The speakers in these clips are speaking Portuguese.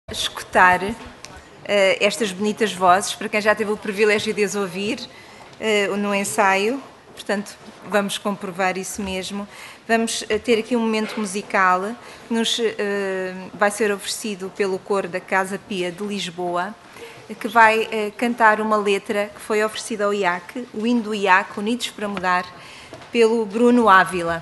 Escutar estas bonitas vozes, para quem já teve o privilégio de as ouvir no ensaio, portanto vamos comprovar isso mesmo. Vamos ter aqui um momento musical que nos vai ser oferecido pelo coro da Casa Pia de Lisboa, que vai cantar uma letra que foi oferecida ao IAC, o hino do IAC, Unidos para Mudar, pelo Bruno Ávila.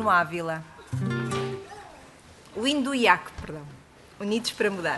Nuno Ávila. O hino do IAC, perdão. Unidos para Mudar.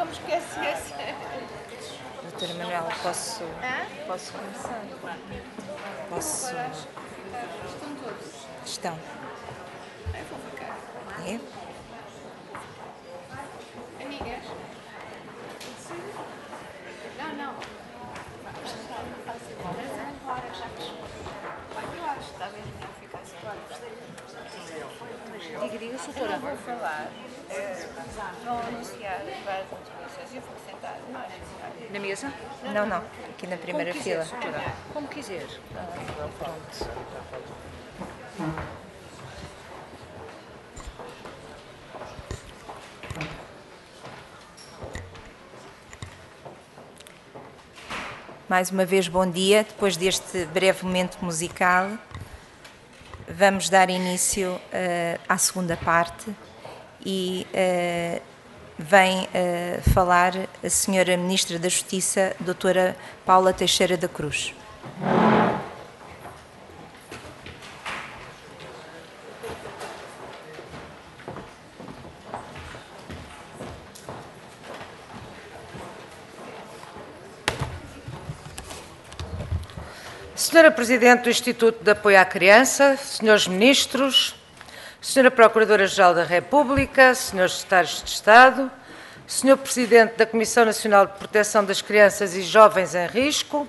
esquece. Doutora Manuela, posso começar? Posso? Estão todos. Estão. Eu vou ficar. É? Amigas? Não. Eu acho que talvez melhor ficar assim. Diga, Eu não vou falar. Vão anunciar várias intervenções. Eu fico sentada. Na mesa? Não. Aqui na primeira Como fila. quiser, doutora. Como quiser. Pronto. Mais uma vez, bom dia. Depois deste breve momento musical, vamos dar início à segunda parte e vem falar a Senhora Ministra da Justiça, Doutora Paula Teixeira da Cruz. Senhora Presidente do Instituto de Apoio à Criança, Senhores Ministros, Senhora Procuradora-Geral da República, Senhores Secretários de Estado, Senhor Presidente da Comissão Nacional de Proteção das Crianças e Jovens em Risco,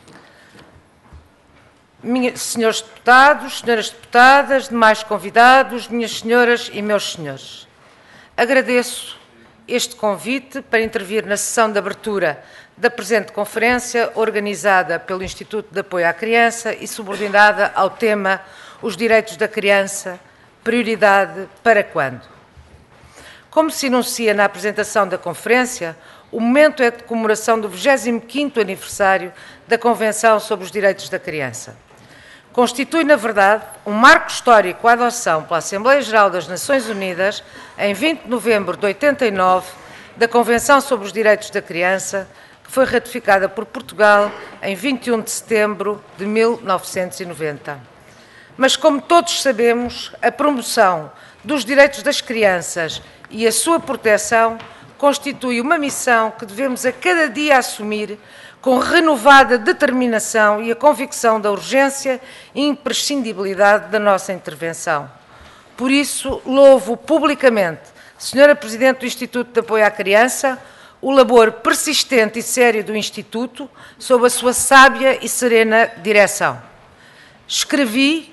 Senhores Deputados, Senhoras Deputadas, demais convidados, minhas senhoras e meus senhores. Agradeço este convite para intervir na sessão de abertura da presente conferência, organizada pelo Instituto de Apoio à Criança e subordinada ao tema Os Direitos da Criança, prioridade para quando? Como se enuncia na apresentação da conferência, o momento é de comemoração do 25º aniversário da Convenção sobre os Direitos da Criança. Constitui, na verdade, um marco histórico a adoção pela Assembleia Geral das Nações Unidas, em 20 de novembro de 89, da Convenção sobre os Direitos da Criança, que foi ratificada por Portugal em 21 de setembro de 1990. Mas, como todos sabemos, a promoção dos direitos das crianças e a sua proteção constitui uma missão que devemos a cada dia assumir com renovada determinação e a convicção da urgência e imprescindibilidade da nossa intervenção. Por isso, louvo publicamente, Senhora Presidente do Instituto de Apoio à Criança, o labor persistente e sério do Instituto sob a sua sábia e serena direção. Escrevi,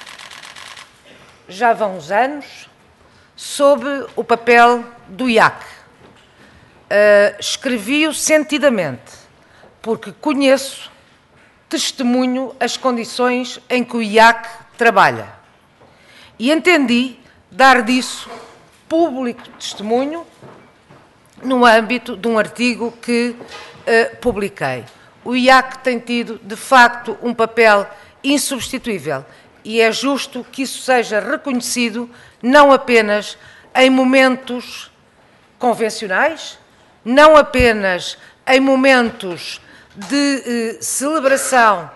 já vão uns anos, sobre o papel do IAC. Escrevi-o sentidamente, porque conheço, testemunho as condições em que o IAC trabalha. E entendi dar disso público testemunho no âmbito de um artigo que publiquei. O IAC tem tido, de facto, um papel insubstituível e é justo que isso seja reconhecido não apenas em momentos convencionais, não apenas em momentos de celebração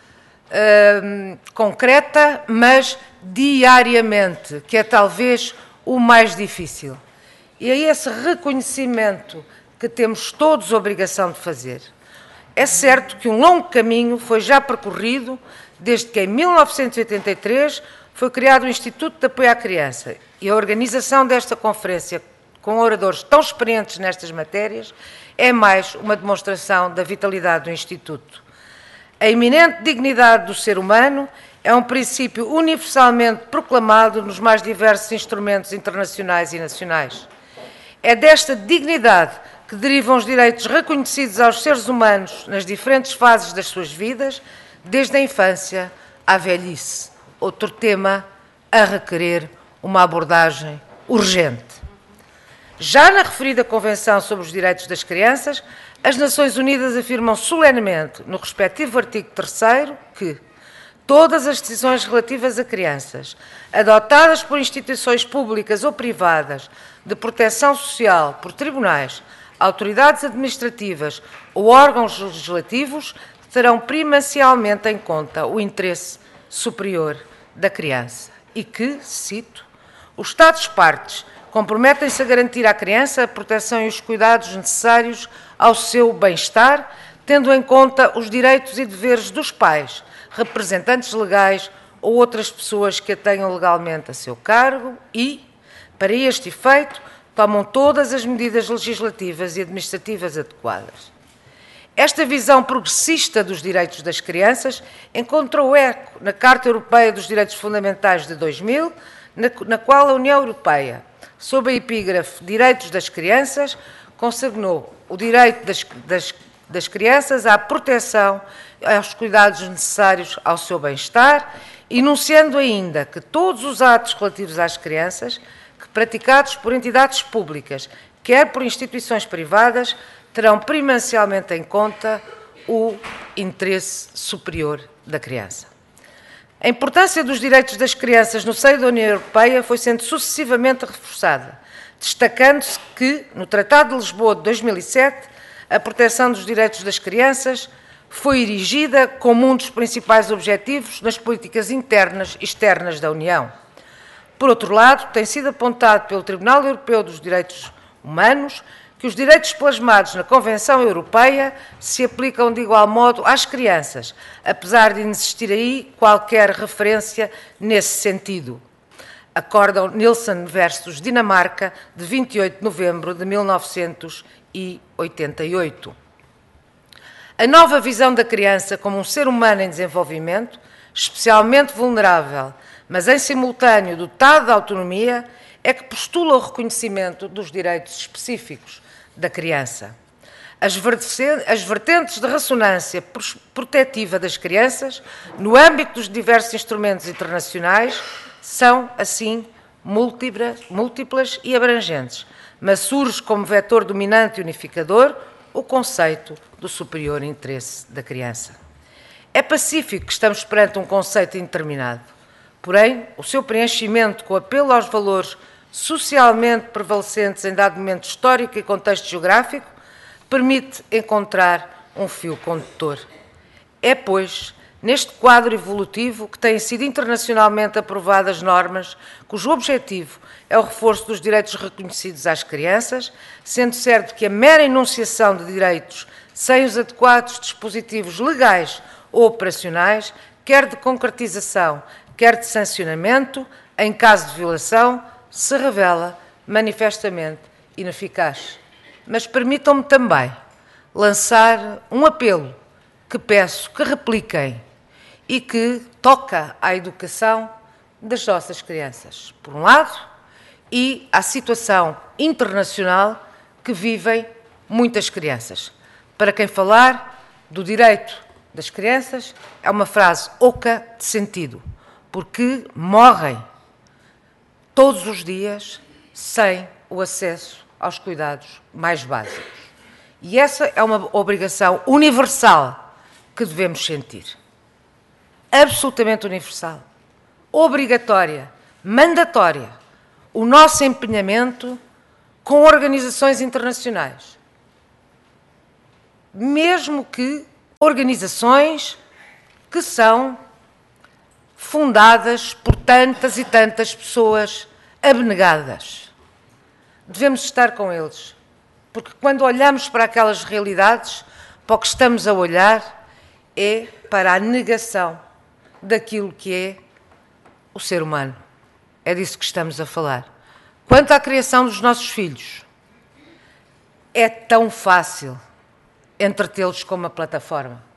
concreta, mas diariamente, que é talvez o mais difícil. E é esse reconhecimento que temos todos a obrigação de fazer. É certo que um longo caminho foi já percorrido desde que, em 1983, foi criado o Instituto de Apoio à Criança e a organização desta conferência com oradores tão experientes nestas matérias é mais uma demonstração da vitalidade do Instituto. A eminente dignidade do ser humano é um princípio universalmente proclamado nos mais diversos instrumentos internacionais e nacionais. É desta dignidade que derivam os direitos reconhecidos aos seres humanos nas diferentes fases das suas vidas, desde a infância à velhice. Outro tema a requerer uma abordagem urgente. Já na referida Convenção sobre os Direitos das Crianças, as Nações Unidas afirmam solenemente, no respectivo artigo 3º, que todas as decisões relativas a crianças, adotadas por instituições públicas ou privadas de proteção social, por tribunais, autoridades administrativas ou órgãos legislativos, terão primacialmente em conta o interesse superior da criança. E que, cito, os Estados-partes Comprometem-se a garantir à criança a proteção e os cuidados necessários ao seu bem-estar, tendo em conta os direitos e deveres dos pais, representantes legais ou outras pessoas que a tenham legalmente a seu cargo e, para este efeito, tomam todas as medidas legislativas e administrativas adequadas. Esta visão progressista dos direitos das crianças encontrou eco na Carta Europeia dos Direitos Fundamentais de 2000, na qual a União Europeia, sob a epígrafe Direitos das Crianças, consagrou o direito das crianças à proteção, aos cuidados necessários ao seu bem-estar, enunciando ainda que todos os atos relativos às crianças, que praticados por entidades públicas, quer por instituições privadas, terão primacialmente em conta o interesse superior da criança. A importância dos direitos das crianças no seio da União Europeia foi sendo sucessivamente reforçada, destacando-se que, no Tratado de Lisboa de 2007, a proteção dos direitos das crianças foi erigida como um dos principais objetivos nas políticas internas e externas da União. Por outro lado, tem sido apontado pelo Tribunal Europeu dos Direitos Humanos que os direitos plasmados na Convenção Europeia se aplicam de igual modo às crianças, apesar de inexistir aí qualquer referência nesse sentido. Acórdão Nilsson versus Dinamarca, de 28 de novembro de 1988. A nova visão da criança como um ser humano em desenvolvimento, especialmente vulnerável, mas em simultâneo dotado de autonomia, é que postula o reconhecimento dos direitos específicos da criança. As vertentes de ressonância protetiva das crianças, no âmbito dos diversos instrumentos internacionais, são, assim, múltiplas e abrangentes, mas surge como vetor dominante e unificador o conceito do superior interesse da criança. É pacífico que estamos perante um conceito indeterminado, porém, o seu preenchimento com apelo aos valores socialmente prevalecentes em dado momento histórico e contexto geográfico, permite encontrar um fio condutor. É, pois, neste quadro evolutivo que têm sido internacionalmente aprovadas normas cujo objetivo é o reforço dos direitos reconhecidos às crianças, sendo certo que a mera enunciação de direitos sem os adequados dispositivos legais ou operacionais, quer de concretização, quer de sancionamento, em caso de violação, se revela manifestamente ineficaz. Mas permitam-me também lançar um apelo que peço que repliquem e que toca à educação das nossas crianças, por um lado, e à situação internacional que vivem muitas crianças. Para quem falar do direito das crianças, é uma frase oca de sentido, porque morrem todos os dias sem o acesso aos cuidados mais básicos. E essa é uma obrigação universal que devemos sentir. Absolutamente universal. Obrigatória, mandatória. O nosso empenhamento com organizações internacionais. Mesmo que organizações que são fundadas por tantas e tantas pessoas abnegadas. Devemos estar com eles, porque quando olhamos para aquelas realidades, para o que estamos a olhar é para a negação daquilo que é o ser humano. É disso que estamos a falar. Quanto à criação dos nossos filhos, é tão fácil entretê-los com uma plataforma.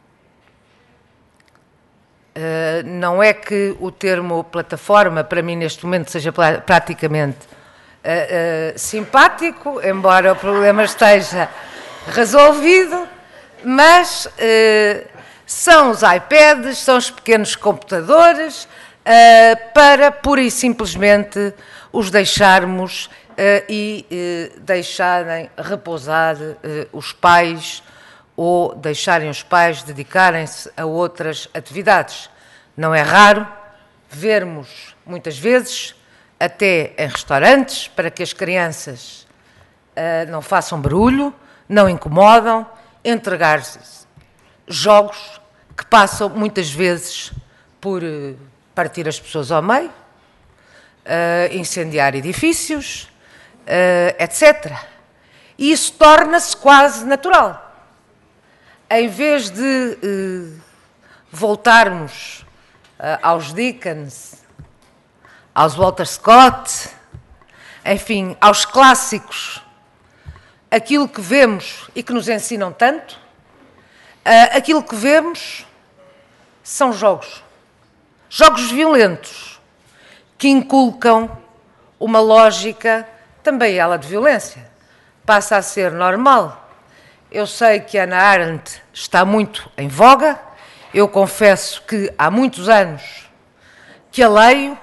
Não é que o termo plataforma, para mim, neste momento, seja praticamente simpático, embora o problema esteja resolvido, mas são os iPads, são os pequenos computadores, para pura e simplesmente os deixarmos e deixarem repousar os pais ou deixarem os pais dedicarem-se a outras atividades. Não é raro vermos, muitas vezes, até em restaurantes, para que as crianças não façam barulho, não incomodam, entregar-se jogos que passam muitas vezes por partir as pessoas ao meio, incendiar edifícios, etc. E isso torna-se quase natural. Em vez de voltarmos aos Dickens, aos Walter Scott, enfim, aos clássicos, aquilo que vemos e que nos ensinam tanto, aquilo que vemos são jogos violentos, que inculcam uma lógica, também ela de violência. Passa a ser normal. Eu sei que Hannah Arendt está muito em voga, eu confesso que há muitos anos que a leio,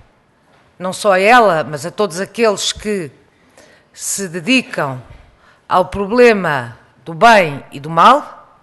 não só a ela, mas a todos aqueles que se dedicam ao problema do bem e do mal,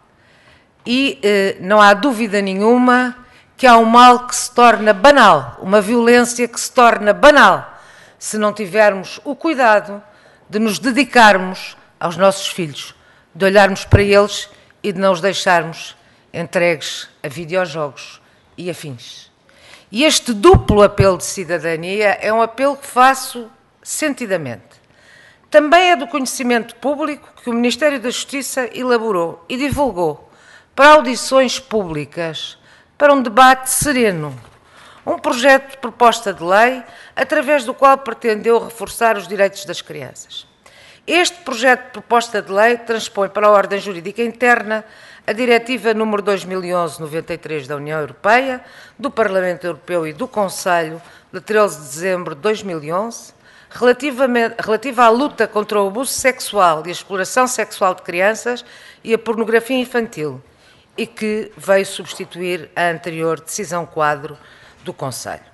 e não há dúvida nenhuma que há um mal que se torna banal, uma violência que se torna banal, se não tivermos o cuidado de nos dedicarmos aos nossos filhos, de olharmos para eles e de não os deixarmos entregues a videojogos e afins. E este duplo apelo de cidadania é um apelo que faço sentidamente. Também é do conhecimento público que o Ministério da Justiça elaborou e divulgou para audições públicas, para um debate sereno, um projeto de proposta de lei através do qual pretendeu reforçar os direitos das crianças. Este projeto de proposta de lei transpõe para a ordem jurídica interna a Diretiva número 2011/93 da União Europeia, do Parlamento Europeu e do Conselho, de 13 de dezembro de 2011, relativa à luta contra o abuso sexual e a exploração sexual de crianças e a pornografia infantil, e que veio substituir a anterior decisão-quadro do Conselho.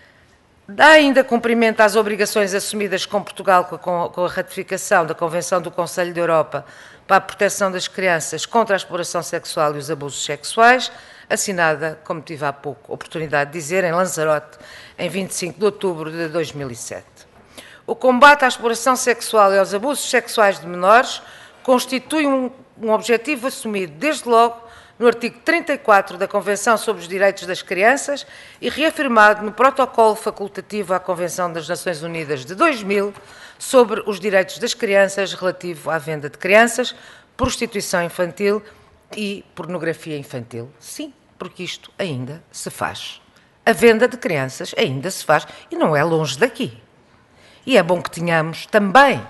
Dá ainda cumprimento às obrigações assumidas com Portugal com a ratificação da Convenção do Conselho da Europa para a proteção das crianças contra a exploração sexual e os abusos sexuais, assinada, como tive há pouco oportunidade de dizer, em Lanzarote, em 25 de outubro de 2007. O combate à exploração sexual e aos abusos sexuais de menores constitui um objetivo assumido, desde logo, no artigo 34 da Convenção sobre os Direitos das Crianças e reafirmado no Protocolo Facultativo à Convenção das Nações Unidas de 2000 sobre os Direitos das Crianças relativo à venda de crianças, prostituição infantil e pornografia infantil. Sim, porque isto ainda se faz. A venda de crianças ainda se faz e não é longe daqui. E é bom que tenhamos também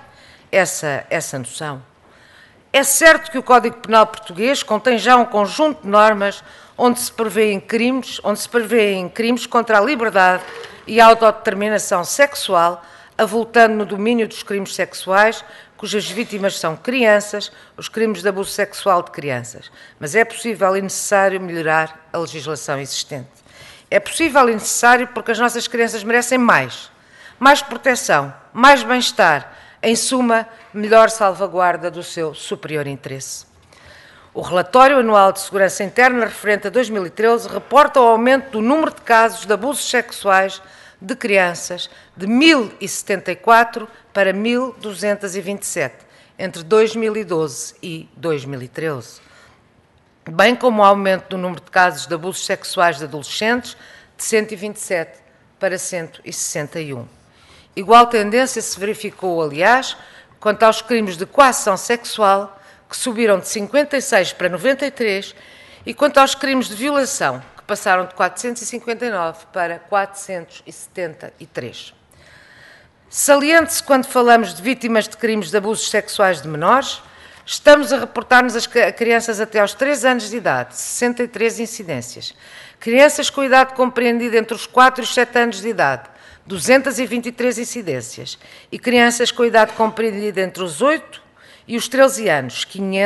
essa noção. É certo que o Código Penal português contém já um conjunto de normas onde se prevêem crimes contra a liberdade e a autodeterminação sexual, avultando no domínio dos crimes sexuais, cujas vítimas são crianças, os crimes de abuso sexual de crianças. Mas é possível e necessário melhorar a legislação existente. É possível e necessário porque as nossas crianças merecem mais proteção, mais bem-estar, em suma, melhor salvaguarda do seu superior interesse. O relatório anual de segurança interna referente a 2013 reporta o aumento do número de casos de abusos sexuais de crianças de 1.074 para 1.227, entre 2012 e 2013, bem como o aumento do número de casos de abusos sexuais de adolescentes de 127 para 161. Igual tendência se verificou, aliás, quanto aos crimes de coação sexual, que subiram de 56 para 93, e quanto aos crimes de violação, que passaram de 459 para 473. Saliente-se quando falamos de vítimas de crimes de abusos sexuais de menores, estamos a reportar-nos a crianças até aos 3 anos de idade, 63 incidências. Crianças com idade compreendida entre os 4 e os 7 anos de idade, 223 incidências, e crianças com idade compreendida entre os 8 e os 13 anos,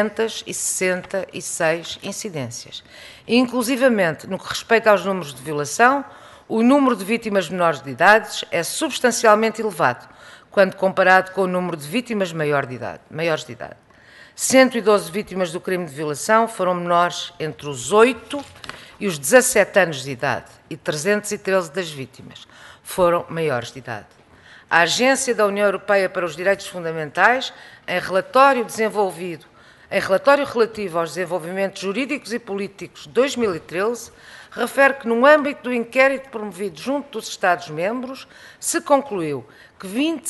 566 incidências. E, inclusivamente, no que respeita aos números de violação, o número de vítimas menores de idade é substancialmente elevado, quando comparado com o número de vítimas maiores de idade. 112 vítimas do crime de violação foram menores entre os 8 e os 17 anos de idade, e 313 das vítimas foram maiores de idade. A Agência da União Europeia para os Direitos Fundamentais, em relatório desenvolvido Em relatório relativo aos desenvolvimentos jurídicos e políticos de 2013, refere que, no âmbito do inquérito promovido junto dos Estados-membros, se concluiu que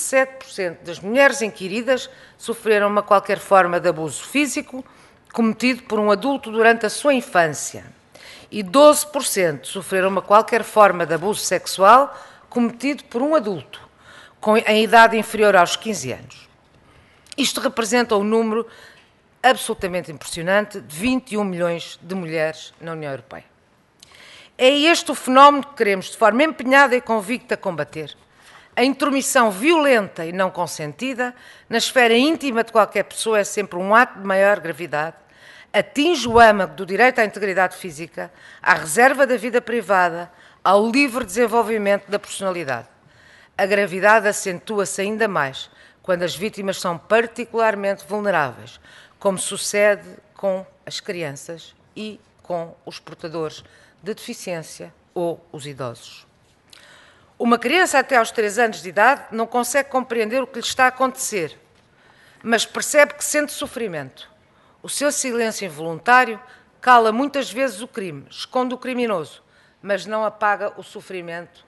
27% das mulheres inquiridas sofreram uma qualquer forma de abuso físico cometido por um adulto durante a sua infância e 12% sofreram uma qualquer forma de abuso sexual cometido por um adulto em idade inferior aos 15 anos. Isto representa um número absolutamente impressionante de 21 milhões de mulheres na União Europeia. É este o fenómeno que queremos, de forma empenhada e convicta, combater. A intromissão violenta e não consentida na esfera íntima de qualquer pessoa é sempre um ato de maior gravidade, atinge o âmago do direito à integridade física, à reserva da vida privada, ao livre desenvolvimento da personalidade. A gravidade acentua-se ainda mais quando as vítimas são particularmente vulneráveis, como sucede com as crianças e com os portadores de deficiência ou os idosos. Uma criança até aos 3 anos de idade não consegue compreender o que lhe está a acontecer, mas percebe que sente sofrimento. O seu silêncio involuntário cala muitas vezes o crime, esconde o criminoso, mas não apaga o sofrimento.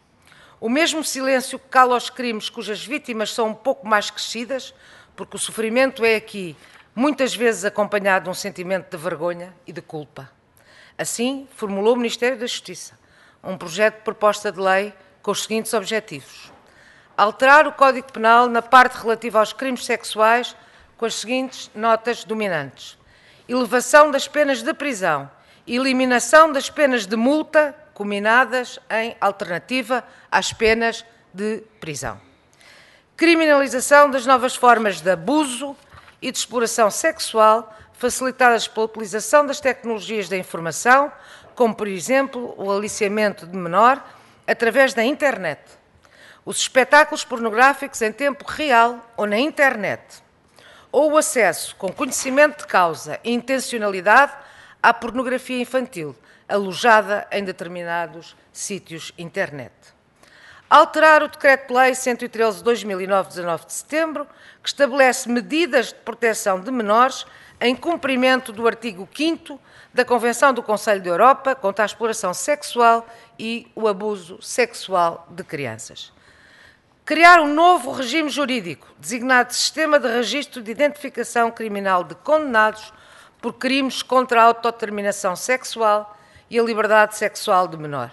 O mesmo silêncio que cala os crimes cujas vítimas são um pouco mais crescidas, porque o sofrimento é aqui muitas vezes acompanhado de um sentimento de vergonha e de culpa. Assim, formulou o Ministério da Justiça um projeto de proposta de lei com os seguintes objetivos: alterar o Código Penal na parte relativa aos crimes sexuais com as seguintes notas dominantes: elevação das penas de prisão, eliminação das penas de multa cominadas em alternativa às penas de prisão, criminalização das novas formas de abuso e de exploração sexual facilitadas pela utilização das tecnologias da informação, como, por exemplo, o aliciamento de menor através da internet, os espetáculos pornográficos em tempo real ou na internet, ou o acesso com conhecimento de causa e intencionalidade à pornografia infantil, alojada em determinados sítios internet. Alterar o Decreto-Lei 113/2009, 19 de setembro, que estabelece medidas de proteção de menores em cumprimento do artigo 5º da Convenção do Conselho da Europa contra a exploração sexual e o abuso sexual de crianças. Criar um novo regime jurídico, designado Sistema de Registro de Identificação Criminal de Condenados por crimes contra a autodeterminação sexual e a liberdade sexual do menor.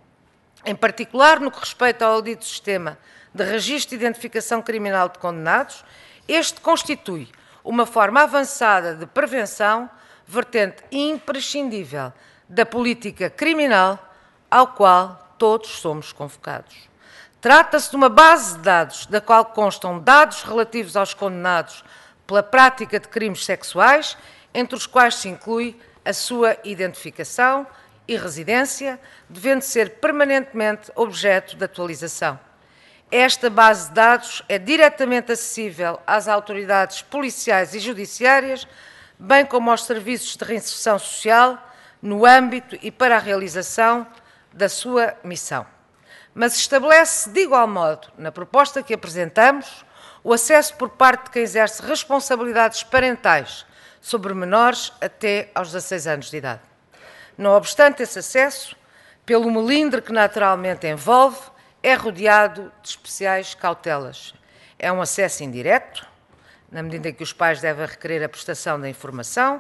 Em particular, no que respeita ao dito Sistema de Registro de Identificação Criminal de Condenados, este constitui uma forma avançada de prevenção, vertente imprescindível da política criminal ao qual todos somos convocados. Trata-se de uma base de dados da qual constam dados relativos aos condenados pela prática de crimes sexuais, entre os quais se inclui a sua identificação e residência, devendo ser permanentemente objeto de atualização. Esta base de dados é diretamente acessível às autoridades policiais e judiciárias, bem como aos serviços de reinserção social, no âmbito e para a realização da sua missão. Mas estabelece de igual modo, na proposta que apresentamos, o acesso por parte de quem exerce responsabilidades parentais sobre menores até aos 16 anos de idade. Não obstante esse acesso, pelo melindre que naturalmente envolve, é rodeado de especiais cautelas. É um acesso indireto, na medida em que os pais devem requerer a prestação da informação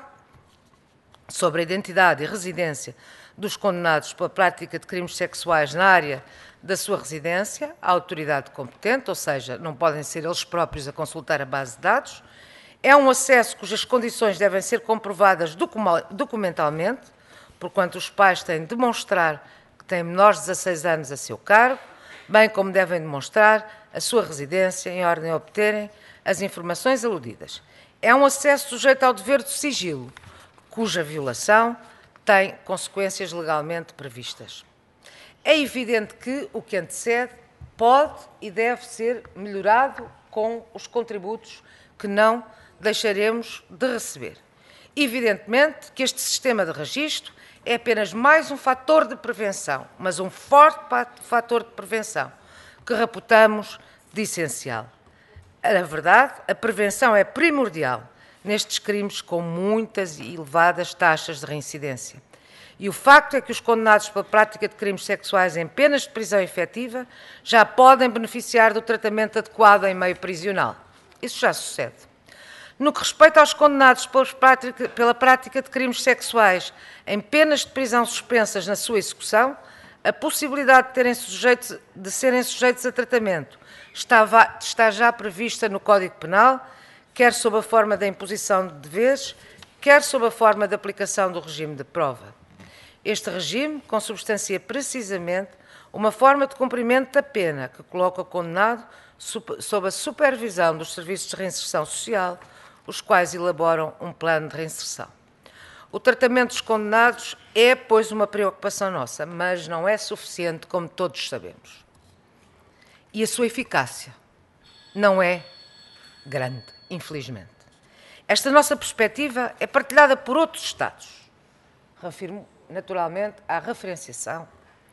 sobre a identidade e residência dos condenados pela prática de crimes sexuais na área da sua residência à autoridade competente, ou seja, não podem ser eles próprios a consultar a base de dados. É um acesso cujas condições devem ser comprovadas documentalmente, porquanto os pais têm de demonstrar que têm menores de 16 anos a seu cargo, bem como devem demonstrar a sua residência em ordem a obterem as informações aludidas. É um acesso sujeito ao dever de sigilo, cuja violação tem consequências legalmente previstas. É evidente que o que antecede pode e deve ser melhorado com os contributos que não deixaremos de receber. Evidentemente que este sistema de registro é apenas mais um fator de prevenção, mas um forte fator de prevenção, que reputamos de essencial. Na verdade, a prevenção é primordial, nestes crimes com muitas e elevadas taxas de reincidência. E o facto é que os condenados pela prática de crimes sexuais em penas de prisão efetiva já podem beneficiar do tratamento adequado em meio prisional. Isso já sucede. No que respeita aos condenados pela prática de crimes sexuais em penas de prisão suspensas na sua execução, a possibilidade de serem sujeitos a tratamento está já prevista no Código Penal, quer sob a forma da imposição de deveres, quer sob a forma da aplicação do regime de prova. Este regime consubstancia precisamente uma forma de cumprimento da pena que coloca o condenado sob a supervisão dos serviços de reinserção social, os quais elaboram um plano de reinserção. O tratamento dos condenados é, pois, uma preocupação nossa, mas não é suficiente, como todos sabemos. E a sua eficácia não é grande, infelizmente. Esta nossa perspectiva é partilhada por outros Estados. Refiro, naturalmente, à referenciação,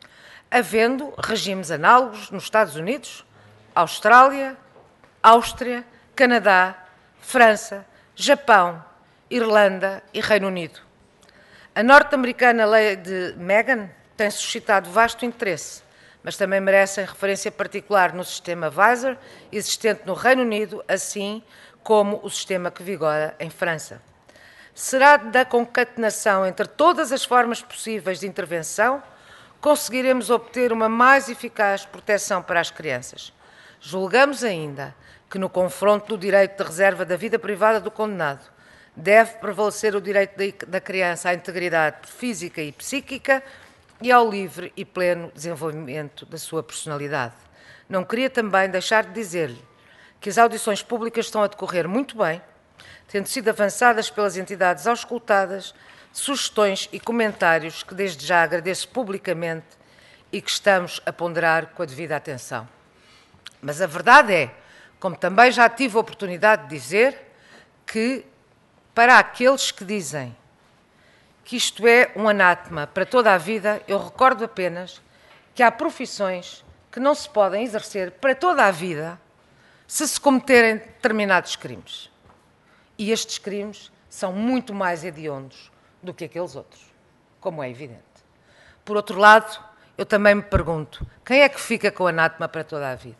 havendo regimes análogos nos Estados Unidos, Austrália, Áustria, Canadá, França, Japão, Irlanda e Reino Unido. A norte-americana lei de Megan tem suscitado vasto interesse, mas também merecem referência particular no sistema Visor, existente no Reino Unido, assim como o sistema que vigora em França. Será da concatenação entre todas as formas possíveis de intervenção conseguiremos obter uma mais eficaz proteção para as crianças. Julgamos ainda que no confronto do direito de reserva da vida privada do condenado deve prevalecer o direito da criança à integridade física e psíquica e ao livre e pleno desenvolvimento da sua personalidade. Não queria também deixar de dizer-lhe que as audições públicas estão a decorrer muito bem, tendo sido avançadas pelas entidades auscultadas sugestões e comentários que desde já agradeço publicamente e que estamos a ponderar com a devida atenção. Mas a verdade é, como também já tive a oportunidade de dizer, que para aqueles que dizem que isto é um anátema para toda a vida, eu recordo apenas que há profissões que não se podem exercer para toda a vida se cometerem determinados crimes. E estes crimes são muito mais hediondos do que aqueles outros, como é evidente. Por outro lado, eu também me pergunto, quem é que fica com o anátema para toda a vida?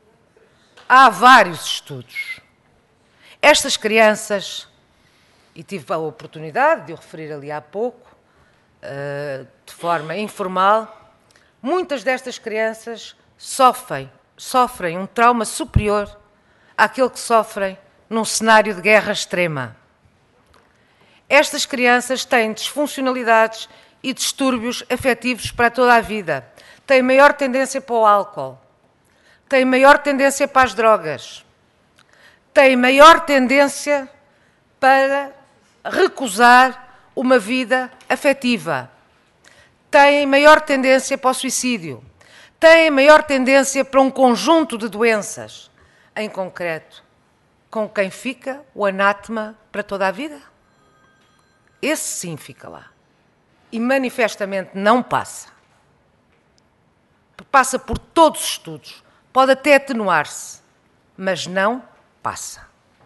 Há vários estudos. Estas crianças, e tive a oportunidade de o referir ali há pouco, de forma informal, muitas destas crianças sofrem um trauma superior àquele que sofrem num cenário de guerra extrema. Estas crianças têm disfuncionalidades e distúrbios afetivos para toda a vida, têm maior tendência para o álcool, têm maior tendência para as drogas, têm maior tendência para recusar uma vida afetiva, têm maior tendência para o suicídio, têm maior tendência para um conjunto de doenças, em concreto, com quem fica o anátema para toda a vida? Esse sim fica lá. E manifestamente não passa. Passa por todos os estudos. Pode até atenuar-se, mas não passa.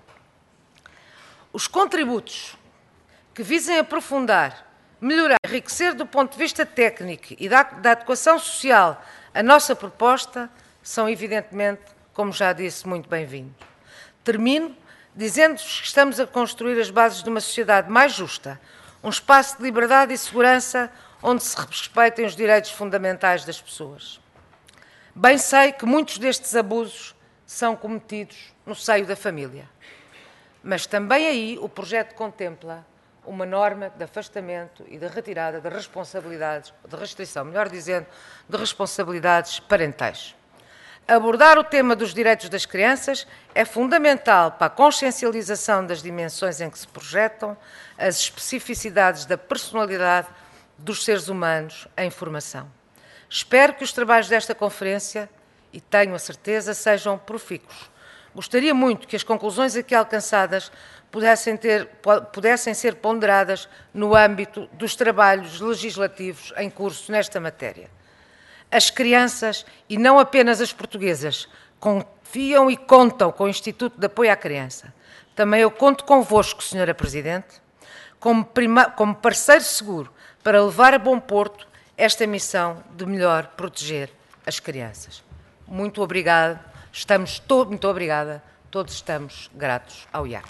Os contributos que visem aprofundar, melhorar, enriquecer do ponto de vista técnico e da adequação social a nossa proposta são, evidentemente, como já disse, muito bem-vindos. Termino dizendo-vos que estamos a construir as bases de uma sociedade mais justa, um espaço de liberdade e segurança onde se respeitem os direitos fundamentais das pessoas. Bem sei que muitos destes abusos são cometidos no seio da família, mas também aí o projeto contempla uma norma de afastamento e de retirada de responsabilidades, de restrição, melhor dizendo, de responsabilidades parentais. Abordar o tema dos direitos das crianças é fundamental para a consciencialização das dimensões em que se projetam as especificidades da personalidade dos seres humanos em formação. Espero que os trabalhos desta conferência, e tenho a certeza, sejam profícuos. Gostaria muito que as conclusões aqui alcançadas pudessem ser ponderadas no âmbito dos trabalhos legislativos em curso nesta matéria. As crianças, e não apenas as portuguesas, confiam e contam com o Instituto de Apoio à Criança Também eu conto convosco, Sra. Presidente, como parceiro seguro para levar a bom porto esta missão de melhor proteger as crianças. Muito obrigada, muito obrigada, todos estamos gratos ao IAC.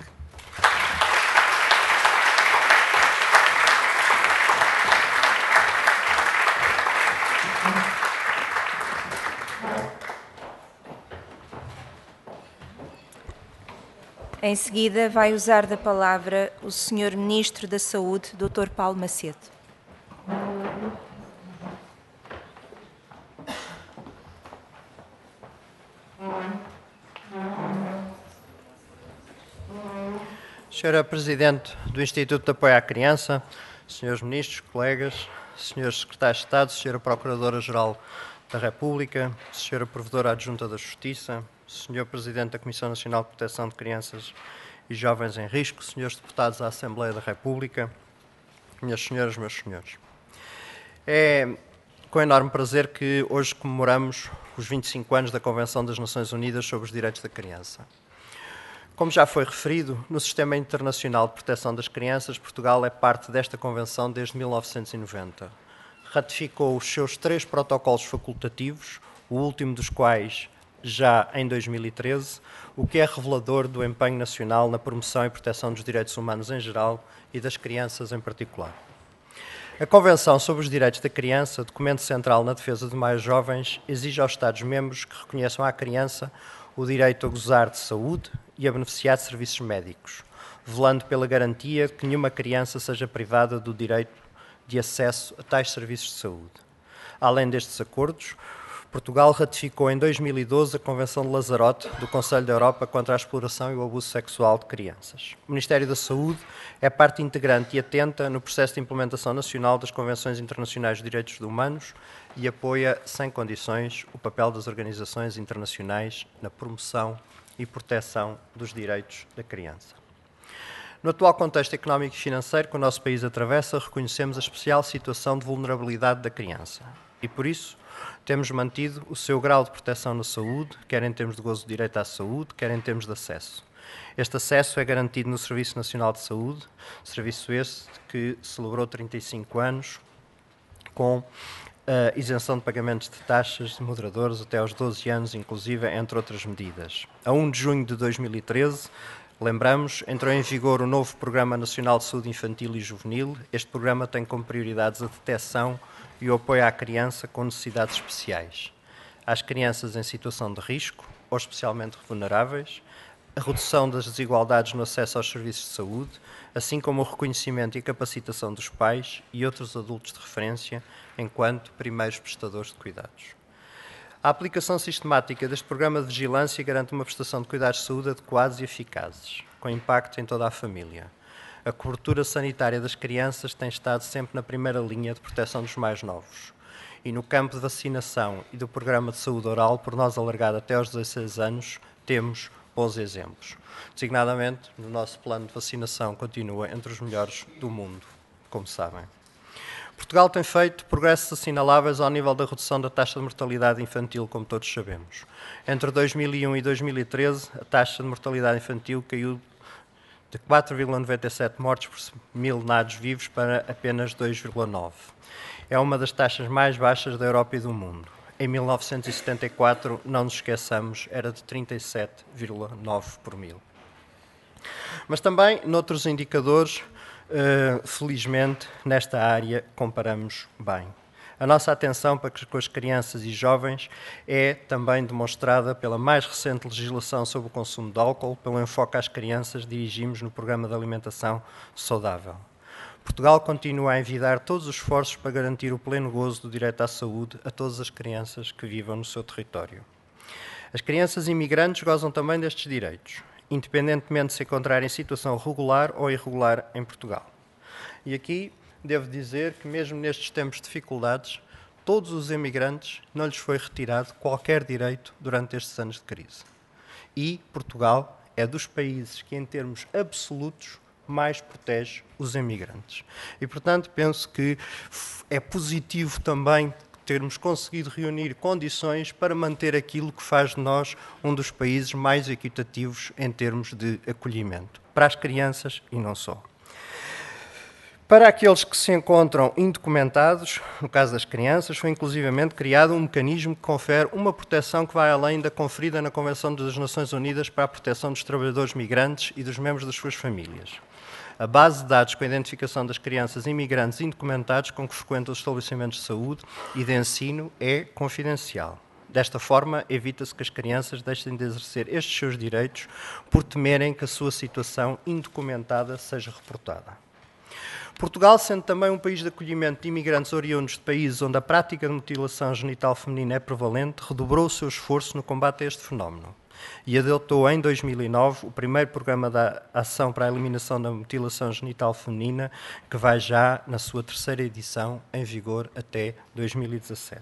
Em seguida, vai usar da palavra o Sr. Ministro da Saúde, Dr. Paulo Macedo. Senhora Presidente do Instituto de Apoio à Criança, Senhores Ministros, colegas, Senhores Secretários de Estado, Senhora Procuradora-Geral da República, Senhora Provedora Adjunta da Justiça, Senhor Presidente da Comissão Nacional de Proteção de Crianças e Jovens em Risco, Senhores Deputados da Assembleia da República, minhas senhoras, meus senhores. É com enorme prazer que hoje comemoramos os 25 anos da Convenção das Nações Unidas sobre os Direitos da Criança. Como já foi referido, no Sistema Internacional de Proteção das Crianças, Portugal é parte desta Convenção desde 1990. Ratificou os seus 3 protocolos facultativos, o último dos quais já em 2013, o que é revelador do empenho nacional na promoção e proteção dos direitos humanos em geral e das crianças em particular. A Convenção sobre os Direitos da Criança, documento central na defesa de mais jovens, exige aos Estados-membros que reconheçam à criança o direito a gozar de saúde e a beneficiar de serviços médicos, velando pela garantia de que nenhuma criança seja privada do direito de acesso a tais serviços de saúde. Além destes acordos, Portugal ratificou em 2012 a Convenção de Lanzarote do Conselho da Europa contra a exploração e o abuso sexual de crianças. O Ministério da Saúde é parte integrante e atenta no processo de implementação nacional das Convenções Internacionais de Direitos Humanos e apoia, sem condições, o papel das organizações internacionais na promoção e proteção dos direitos da criança. No atual contexto económico e financeiro que o nosso país atravessa, reconhecemos a especial situação de vulnerabilidade da criança e, por isso, temos mantido o seu grau de proteção na saúde, quer em termos de gozo de direito à saúde, quer em termos de acesso. Este acesso é garantido no Serviço Nacional de Saúde, serviço este que celebrou 35 anos, com isenção de pagamentos de taxas de moderadores até aos 12 anos, inclusive, entre outras medidas. A 1 de junho de 2013, lembramos, entrou em vigor o novo Programa Nacional de Saúde Infantil e Juvenil. Este programa tem como prioridades a detecção e o apoio à criança com necessidades especiais, às crianças em situação de risco ou especialmente vulneráveis, a redução das desigualdades no acesso aos serviços de saúde, assim como o reconhecimento e a capacitação dos pais e outros adultos de referência enquanto primeiros prestadores de cuidados. A aplicação sistemática deste programa de vigilância garante uma prestação de cuidados de saúde adequados e eficazes, com impacto em toda a família. A cobertura sanitária das crianças tem estado sempre na primeira linha de proteção dos mais novos. E no campo de vacinação e do programa de saúde oral, por nós alargado até aos 16 anos, temos bons exemplos. Designadamente, no nosso plano de vacinação continua entre os melhores do mundo, como sabem. Portugal tem feito progressos assinaláveis ao nível da redução da taxa de mortalidade infantil, como todos sabemos. Entre 2001 e 2013, a taxa de mortalidade infantil caiu de 4,97 mortes por 1000 nados vivos para apenas 2,9. É uma das taxas mais baixas da Europa e do mundo. Em 1974, não nos esqueçamos, era de 37,9 por 1000. Mas também, noutros indicadores, felizmente, nesta área, comparamos bem. A nossa atenção para com as crianças e jovens é também demonstrada pela mais recente legislação sobre o consumo de álcool, pelo enfoque às crianças dirigimos no Programa de Alimentação Saudável. Portugal continua a envidar todos os esforços para garantir o pleno gozo do direito à saúde a todas as crianças que vivam no seu território. As crianças imigrantes gozam também destes direitos, independentemente de se encontrarem em situação regular ou irregular em Portugal. E aqui devo dizer que mesmo nestes tempos de dificuldades, todos os imigrantes não lhes foi retirado qualquer direito durante estes anos de crise. E Portugal é dos países que, em termos absolutos, mais protege os imigrantes. E, portanto, penso que é positivo também termos conseguido reunir condições para manter aquilo que faz de nós um dos países mais equitativos em termos de acolhimento, para as crianças e não só. Para aqueles que se encontram indocumentados, no caso das crianças, foi inclusivamente criado um mecanismo que confere uma proteção que vai além da conferida na Convenção das Nações Unidas para a proteção dos trabalhadores migrantes e dos membros das suas famílias. A base de dados com a identificação das crianças imigrantes indocumentados com que frequentam os estabelecimentos de saúde e de ensino é confidencial. Desta forma, evita-se que as crianças deixem de exercer estes seus direitos por temerem que a sua situação indocumentada seja reportada. Portugal, sendo também um país de acolhimento de imigrantes oriundos de países onde a prática de mutilação genital feminina é prevalente, redobrou o seu esforço no combate a este fenómeno e adotou em 2009 o primeiro programa de ação para a eliminação da mutilação genital feminina, que vai já na sua terceira edição, em vigor até 2017.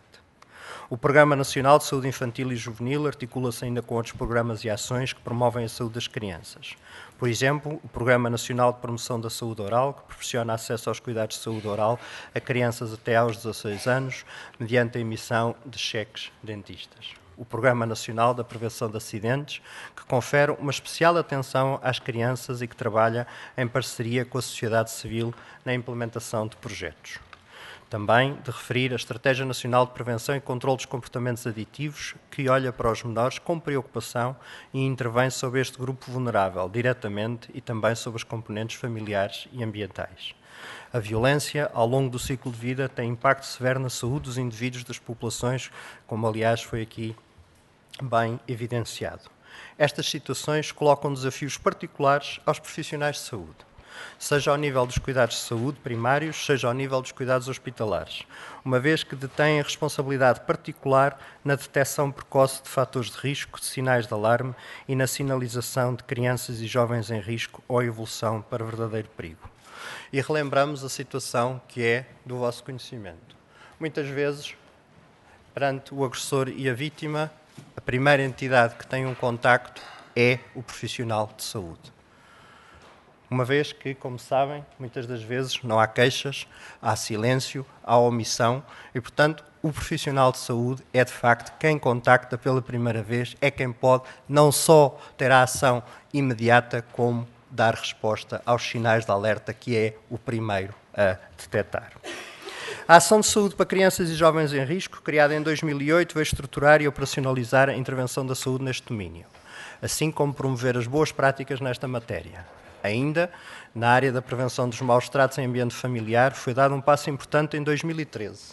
O Programa Nacional de Saúde Infantil e Juvenil articula-se ainda com outros programas e ações que promovem a saúde das crianças. Por exemplo, o Programa Nacional de Promoção da Saúde Oral, que proporciona acesso aos cuidados de saúde oral a crianças até aos 16 anos, mediante a emissão de cheques dentistas. O Programa Nacional da Prevenção de Acidentes, que confere uma especial atenção às crianças e que trabalha em parceria com a sociedade civil na implementação de projetos. Também de referir a Estratégia Nacional de Prevenção e Controlo dos Comportamentos Aditivos, que olha para os menores com preocupação e intervém sobre este grupo vulnerável, diretamente, e também sobre os componentes familiares e ambientais. A violência, ao longo do ciclo de vida, tem impacto severo na saúde dos indivíduos das populações, como aliás foi aqui bem evidenciado. Estas situações colocam desafios particulares aos profissionais de saúde, seja ao nível dos cuidados de saúde primários, seja ao nível dos cuidados hospitalares, uma vez que detêm responsabilidade particular na detecção precoce de fatores de risco, de sinais de alarme e na sinalização de crianças e jovens em risco ou evolução para verdadeiro perigo. E relembramos a situação que é do vosso conhecimento. Muitas vezes, perante o agressor e a vítima, a primeira entidade que tem um contacto é o profissional de saúde. Uma vez que, como sabem, muitas das vezes não há queixas, há silêncio, há omissão e, portanto, o profissional de saúde é, de facto, quem contacta pela primeira vez, é quem pode não só ter a ação imediata, como dar resposta aos sinais de alerta, que é o primeiro a detectar. A Ação de Saúde para Crianças e Jovens em Risco, criada em 2008, veio estruturar e operacionalizar a intervenção da saúde neste domínio, assim como promover as boas práticas nesta matéria. Ainda, na área da prevenção dos maus-tratos em ambiente familiar, foi dado um passo importante em 2013,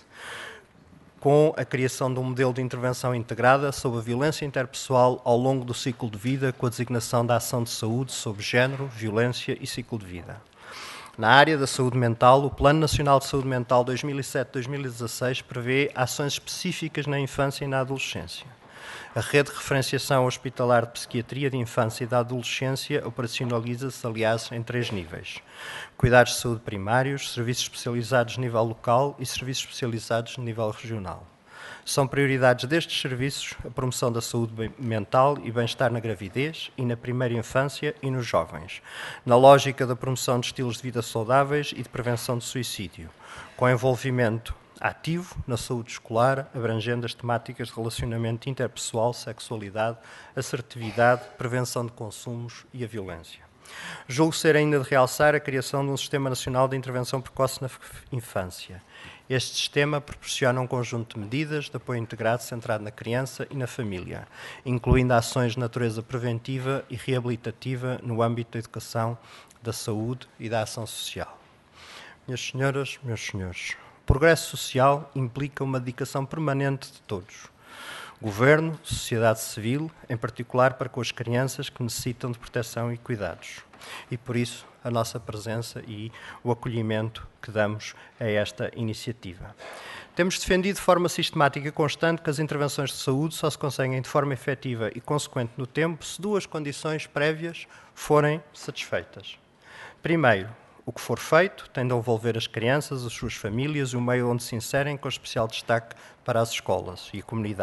com a criação de um modelo de intervenção integrada sobre a violência interpessoal ao longo do ciclo de vida, com a designação da ação de saúde sobre género, violência e ciclo de vida. Na área da saúde mental, o Plano Nacional de Saúde Mental 2007-2016 prevê ações específicas na infância e na adolescência. A rede de referenciação hospitalar de psiquiatria de infância e da adolescência operacionaliza-se, aliás, em 3 níveis. Cuidados de saúde primários, serviços especializados de nível local e serviços especializados de nível regional. São prioridades destes serviços a promoção da saúde mental e bem-estar na gravidez e na primeira infância e nos jovens, na lógica da promoção de estilos de vida saudáveis e de prevenção de suicídio, com envolvimento ativo na saúde escolar, abrangendo as temáticas de relacionamento interpessoal, sexualidade, assertividade, prevenção de consumos e a violência. Julgo ser ainda de realçar a criação de um Sistema Nacional de Intervenção Precoce na Infância. Este sistema proporciona um conjunto de medidas de apoio integrado centrado na criança e na família, incluindo ações de natureza preventiva e reabilitativa no âmbito da educação, da saúde e da ação social. Minhas senhoras, meus senhores, o progresso social implica uma dedicação permanente de todos. Governo, sociedade civil, em particular para com as crianças que necessitam de proteção e cuidados. E por isso a nossa presença e o acolhimento que damos a esta iniciativa. Temos defendido de forma sistemática e constante que as intervenções de saúde só se conseguem de forma efetiva e consequente no tempo se 2 condições prévias forem satisfeitas. Primeiro, o que for feito tem de envolver as crianças, as suas famílias e o meio onde se inserem, com especial destaque para as escolas e a comunidade.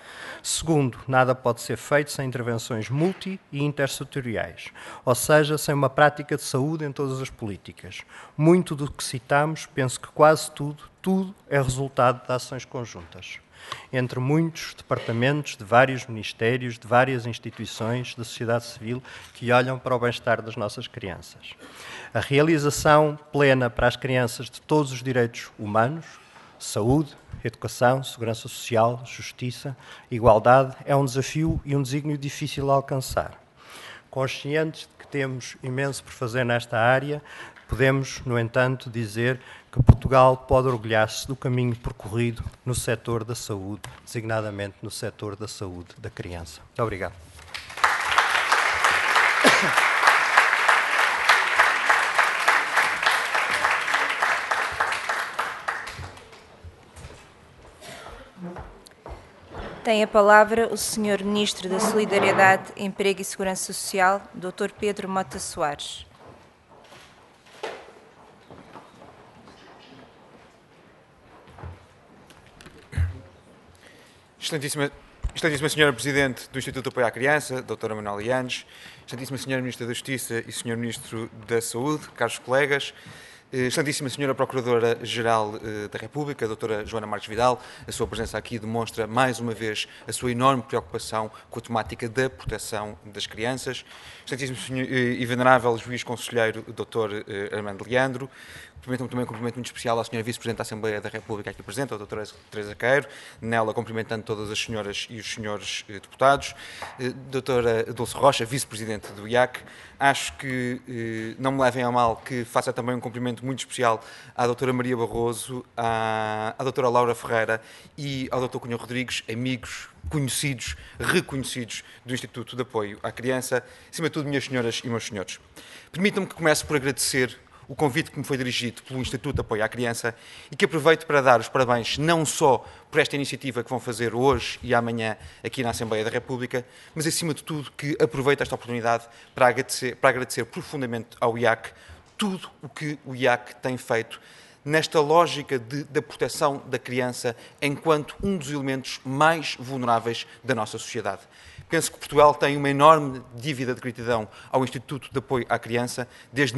Segundo, nada pode ser feito sem intervenções multi e intersetoriais, ou seja, sem uma prática de saúde em todas as políticas. Muito do que citamos, penso que quase tudo é resultado de ações conjuntas, entre muitos departamentos, de vários ministérios, de várias instituições da sociedade civil que olham para o bem-estar das nossas crianças. A realização plena para as crianças de todos os direitos humanos, saúde, educação, segurança social, justiça, igualdade, é um desafio e um desígnio difícil de alcançar. Conscientes de que temos imenso por fazer nesta área, podemos, no entanto, dizer que Portugal pode orgulhar-se do caminho percorrido no setor da saúde, designadamente no setor da saúde da criança. Muito obrigado. Tem a palavra o Sr. Ministro da Solidariedade, Emprego e Segurança Social, Dr. Pedro Mota Soares. Excelentíssima Senhora Presidente do Instituto de Apoio à Criança, Dra. Manuela Yanes, Excelentíssima Senhora Ministra da Justiça e Sr. Ministro da Saúde, caros colegas, Excelentíssima Senhora Procuradora-Geral da República, Dra. Joana Marques Vidal, a sua presença aqui demonstra mais uma vez a sua enorme preocupação com a temática da proteção das crianças. Excelentíssimo e Venerável Juiz Conselheiro Dr. Armando Leandro, cumprimento também um cumprimento muito especial à Sra. Vice-Presidente da Assembleia da República aqui presente, a Dra. Teresa Queiro, nela cumprimentando todas as senhoras e os senhores deputados, Dra. Dulce Rocha, Vice-Presidente do IAC. Acho que não me levem a mal que faça também um cumprimento muito especial à Dra. Maria Barroso, à Dra. Laura Ferreira e ao Dr. Cunha Rodrigues, amigos, conhecidos, reconhecidos do Instituto de Apoio à Criança, acima de tudo, minhas senhoras e meus senhores. Permitam-me que comece por agradecer o convite que me foi dirigido pelo Instituto de Apoio à Criança e que aproveito para dar os parabéns não só por esta iniciativa que vão fazer hoje e amanhã aqui na Assembleia da República, mas acima de tudo que aproveito esta oportunidade para agradecer profundamente ao IAC tudo o que o IAC tem feito nesta lógica da proteção da criança enquanto um dos elementos mais vulneráveis da nossa sociedade. Penso que Portugal tem uma enorme dívida de gratidão ao Instituto de Apoio à Criança, desde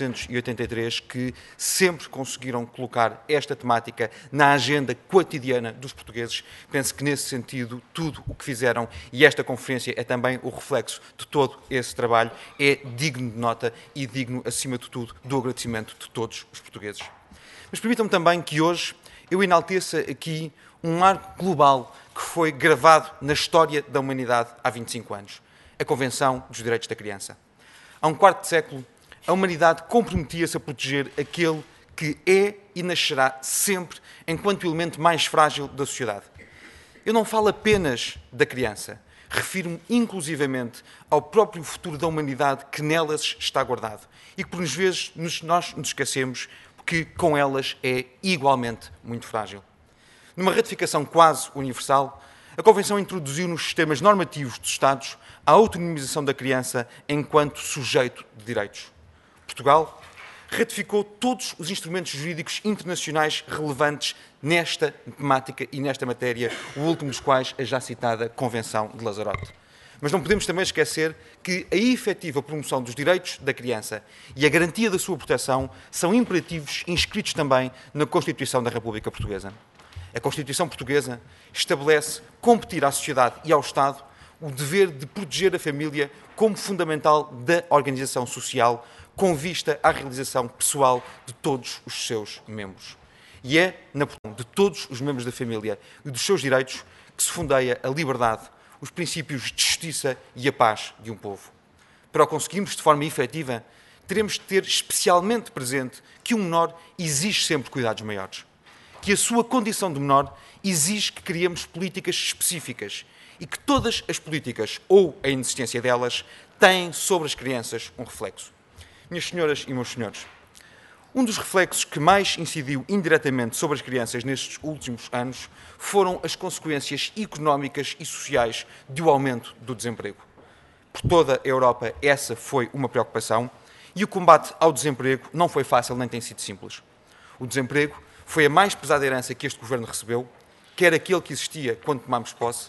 1983, que sempre conseguiram colocar esta temática na agenda cotidiana dos portugueses. Penso que, nesse sentido, tudo o que fizeram, e esta conferência é também o reflexo de todo esse trabalho, é digno de nota e digno, acima de tudo, do agradecimento de todos os portugueses. Mas permitam-me também que hoje eu enalteça aqui um marco global que foi gravado na história da humanidade há 25 anos, a Convenção dos Direitos da Criança. Há um quarto de século, a humanidade comprometia-se a proteger aquele que é e nascerá sempre enquanto o elemento mais frágil da sociedade. Eu não falo apenas da criança, refiro-me inclusivamente ao próprio futuro da humanidade que nelas está guardado e que por vezes nós nos esquecemos que com elas é igualmente muito frágil. Numa ratificação quase universal, a Convenção introduziu nos sistemas normativos dos Estados a autonomização da criança enquanto sujeito de direitos. Portugal ratificou todos os instrumentos jurídicos internacionais relevantes nesta temática e nesta matéria, o último dos quais a já citada Convenção de Lanzarote. Mas não podemos também esquecer que a efetiva promoção dos direitos da criança e a garantia da sua proteção são imperativos inscritos também na Constituição da República Portuguesa. A Constituição Portuguesa estabelece competir à sociedade e ao Estado o dever de proteger a família como fundamental da organização social, com vista à realização pessoal de todos os seus membros. E é na proteção de todos os membros da família e dos seus direitos que se fundeia a liberdade, os princípios de justiça e a paz de um povo. Para o conseguirmos de forma efetiva, teremos de ter especialmente presente que um menor exige sempre cuidados maiores, que a sua condição de menor exige que criemos políticas específicas e que todas as políticas, ou a inexistência delas, têm sobre as crianças um reflexo. Minhas senhoras e meus senhores, um dos reflexos que mais incidiu indiretamente sobre as crianças nestes últimos anos foram as consequências económicas e sociais do aumento do desemprego. Por toda a Europa, essa foi uma preocupação e o combate ao desemprego não foi fácil nem tem sido simples. O desemprego foi a mais pesada herança que este governo recebeu, quer aquele que existia quando tomámos posse,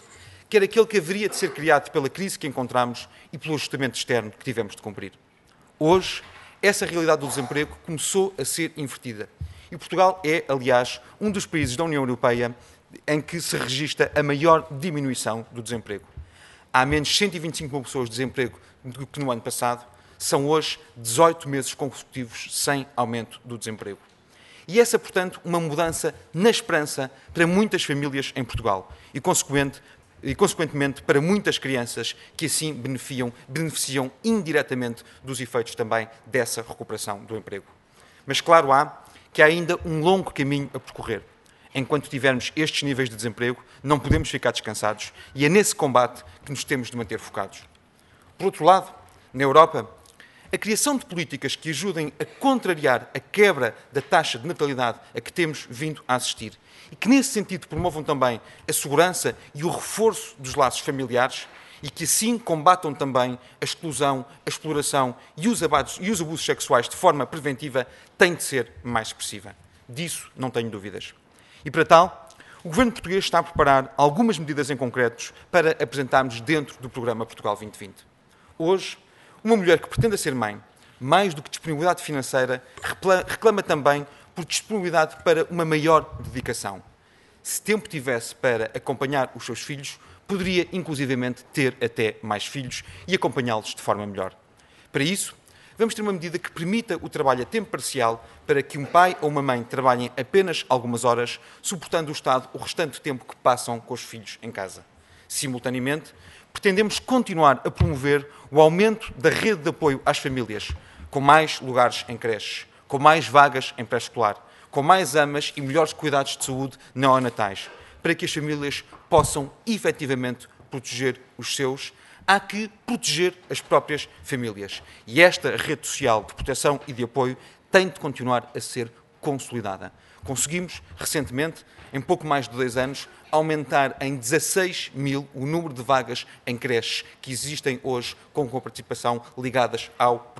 quer aquele que haveria de ser criado pela crise que encontramos e pelo ajustamento externo que tivemos de cumprir. Hoje, essa realidade do desemprego começou a ser invertida. E Portugal é, aliás, um dos países da União Europeia em que se registra a maior diminuição do desemprego. Há menos 125 mil pessoas de desemprego do que no ano passado. São hoje 18 meses consecutivos sem aumento do desemprego. E essa, portanto, uma mudança na esperança para muitas famílias em Portugal e consequentemente para muitas crianças que assim beneficiam indiretamente dos efeitos também dessa recuperação do emprego. Mas claro que há ainda um longo caminho a percorrer. Enquanto tivermos estes níveis de desemprego, não podemos ficar descansados e é nesse combate que nos temos de manter focados. Por outro lado, na Europa, a criação de políticas que ajudem a contrariar a quebra da taxa de natalidade a que temos vindo a assistir e que, nesse sentido, promovam também a segurança e o reforço dos laços familiares e que, assim, combatam também a exclusão, a exploração e os abusos sexuais de forma preventiva, tem de ser mais expressiva. Disso não tenho dúvidas. E, para tal, o Governo português está a preparar algumas medidas em concretos para apresentarmos dentro do programa Portugal 2020. Hoje, uma mulher que pretenda ser mãe, mais do que disponibilidade financeira, reclama também por disponibilidade para uma maior dedicação. Se tempo tivesse para acompanhar os seus filhos, poderia inclusivamente ter até mais filhos e acompanhá-los de forma melhor. Para isso, vamos ter uma medida que permita o trabalho a tempo parcial para que um pai ou uma mãe trabalhem apenas algumas horas, suportando o Estado o restante tempo que passam com os filhos em casa. Simultaneamente, pretendemos continuar a promover o aumento da rede de apoio às famílias, com mais lugares em creches, com mais vagas em pré-escolar, com mais amas e melhores cuidados de saúde neonatais, para que as famílias possam efetivamente proteger os seus. Há que proteger as próprias famílias. E esta rede social de proteção e de apoio tem de continuar a ser consolidada. Conseguimos, recentemente, em pouco mais de 2 anos, aumentar em 16 mil o número de vagas em creches que existem hoje com participação ligadas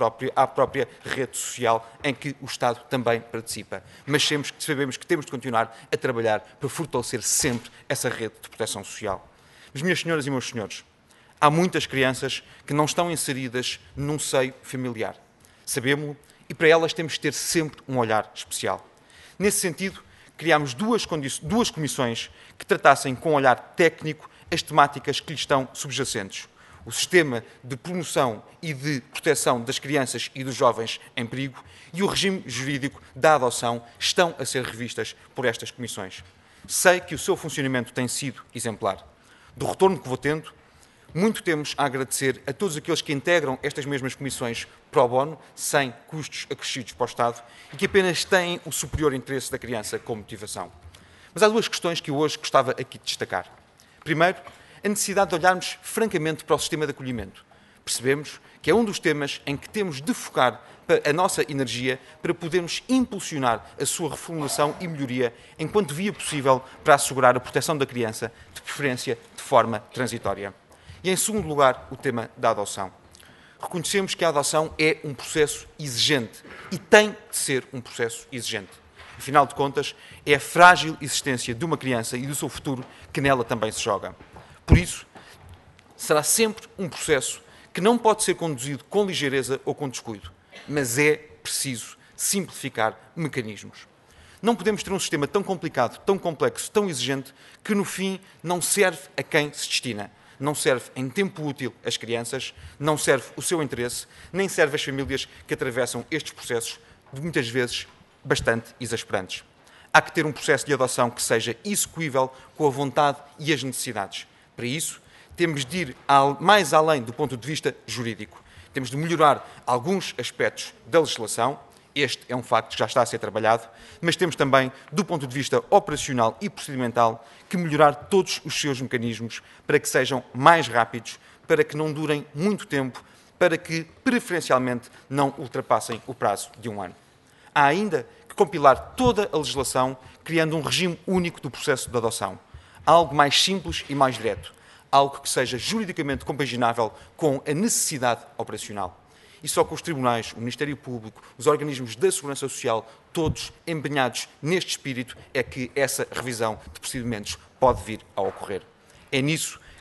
à própria rede social em que o Estado também participa. Mas sabemos que temos de continuar a trabalhar para fortalecer sempre essa rede de proteção social. Mas, minhas senhoras e meus senhores, há muitas crianças que não estão inseridas num seio familiar. Sabemos-lo e para elas temos de ter sempre um olhar especial. Nesse sentido, criámos duas comissões que tratassem com um olhar técnico as temáticas que lhes estão subjacentes. O sistema de promoção e de proteção das crianças e dos jovens em perigo e o regime jurídico da adoção estão a ser revistas por estas comissões. Sei que o seu funcionamento tem sido exemplar. Do retorno que vou tendo, muito temos a agradecer a todos aqueles que integram estas mesmas comissões pro bono, sem custos acrescidos para o Estado e que apenas têm o superior interesse da criança como motivação. Mas há 2 questões que eu hoje gostava aqui de destacar. Primeiro, a necessidade de olharmos francamente para o sistema de acolhimento. Percebemos que é um dos temas em que temos de focar a nossa energia para podermos impulsionar a sua reformulação e melhoria enquanto via possível para assegurar a proteção da criança, de preferência de forma transitória. E, em segundo lugar, o tema da adoção. Reconhecemos que a adoção é um processo exigente e tem de ser um processo exigente. Afinal de contas, é a frágil existência de uma criança e do seu futuro que nela também se joga. Por isso, será sempre um processo que não pode ser conduzido com ligeireza ou com descuido, mas é preciso simplificar mecanismos. Não podemos ter um sistema tão complicado, tão complexo, tão exigente, que no fim não serve a quem se destina. Não serve em tempo útil às crianças, não serve o seu interesse, nem serve às famílias que atravessam estes processos, de muitas vezes bastante exasperantes. Há que ter um processo de adoção que seja execuível com a vontade e as necessidades. Para isso, temos de ir mais além do ponto de vista jurídico. Temos de melhorar alguns aspectos da legislação. Este é um facto que já está a ser trabalhado, mas temos também, do ponto de vista operacional e procedimental, que melhorar todos os seus mecanismos para que sejam mais rápidos, para que não durem muito tempo, para que, preferencialmente, não ultrapassem o prazo de 1 ano. Há ainda que compilar toda a legislação, criando um regime único do processo de adoção. Algo mais simples e mais direto. Algo que seja juridicamente compaginável com a necessidade operacional. E só com os tribunais, o Ministério Público, os organismos da Segurança Social, todos empenhados neste espírito, é que essa revisão de procedimentos pode vir a ocorrer. É nisso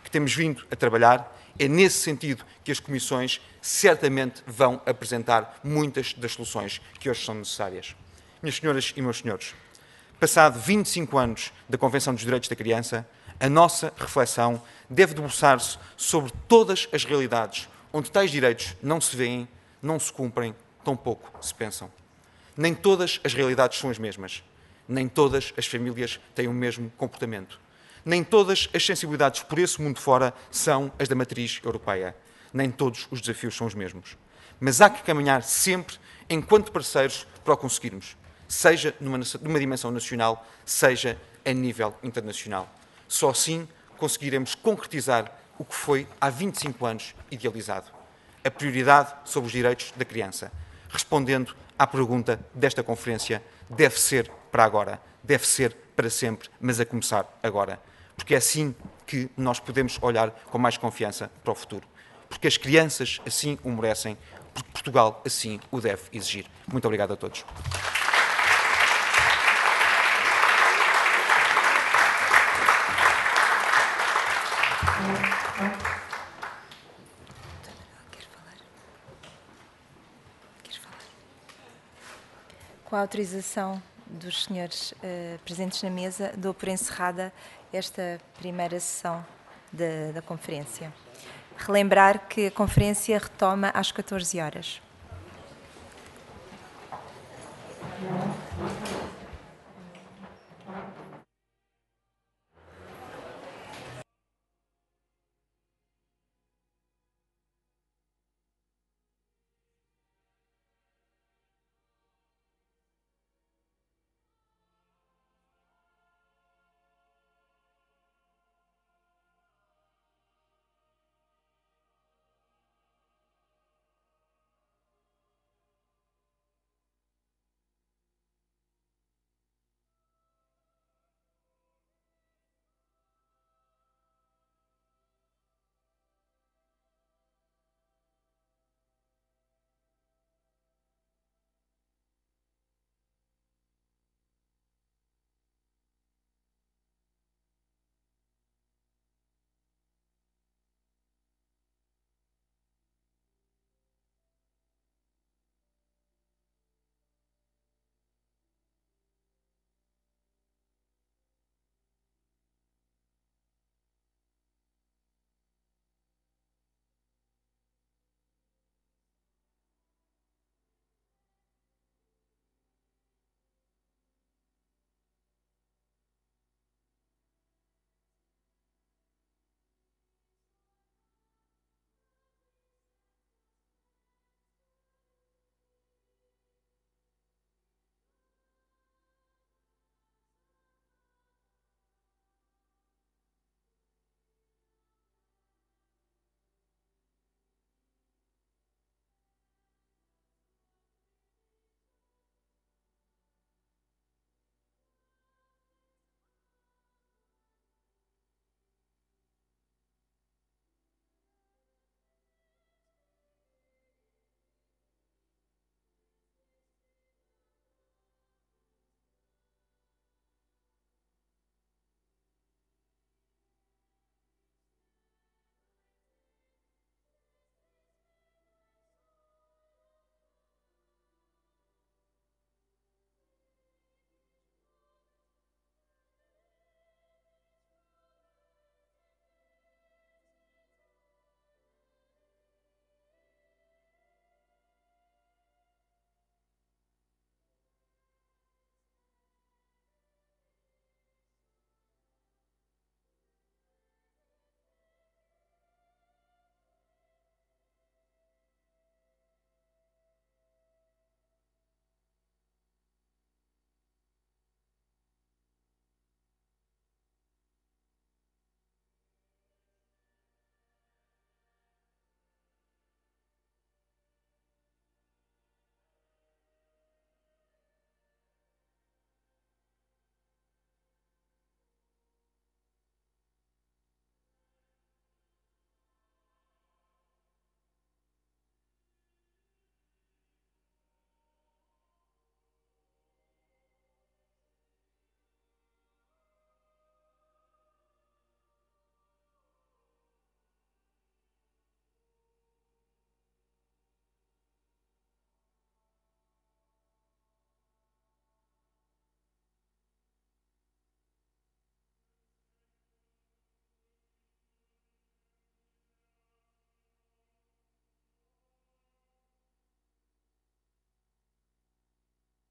que temos vindo a trabalhar. É nesse sentido que as comissões certamente vão apresentar muitas das soluções que hoje são necessárias. Minhas senhoras e meus senhores, passado 25 anos da Convenção dos Direitos da Criança, a nossa reflexão deve debruçar-se sobre todas as realidades onde tais direitos não se veem, não se cumprem, tampouco se pensam. Nem todas as realidades são as mesmas. Nem todas as famílias têm o mesmo comportamento. Nem todas as sensibilidades por esse mundo fora são as da matriz europeia. Nem todos os desafios são os mesmos. Mas há que caminhar sempre enquanto parceiros para o conseguirmos, seja numa dimensão nacional, seja a nível internacional. Só assim conseguiremos concretizar o que foi há 25 anos idealizado. A prioridade sobre os direitos da criança. Respondendo à pergunta desta conferência, deve ser para agora, deve ser para sempre, mas a começar agora. Porque é assim que nós podemos olhar com mais confiança para o futuro. Porque as crianças assim o merecem, porque Portugal assim o deve exigir. Muito obrigado a todos. Com a autorização dos senhores presentes na mesa, dou por encerrada esta primeira sessão da conferência. Relembrar que a conferência retoma às 14 horas.